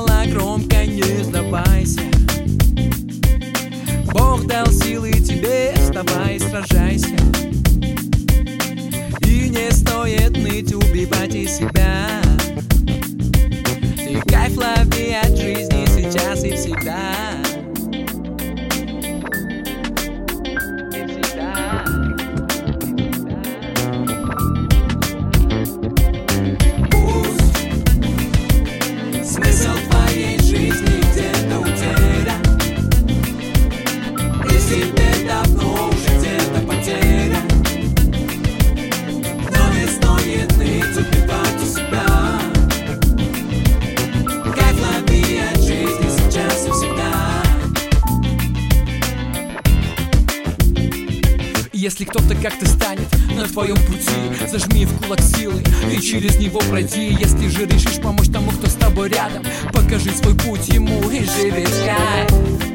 сказала громко: не сдавайся. Бог дал силы тебе, вставай, сражайся. И не стоит ныть, убивать и себя. Ты кайф лови от жизни сейчас и всегда. Смысл твоей жизни где-то утерян, и теперь давно уже где-то потерян. Но не стоит ныть, убивать у себя. Кайф лови от жизни сейчас и всегда. Если кто-то как-то станет на твоем пути, зажми в кулак силы и через него пройди. Если же решишь помочь тому, кто с тобой рядом, покажи свой путь ему и живи в кайф.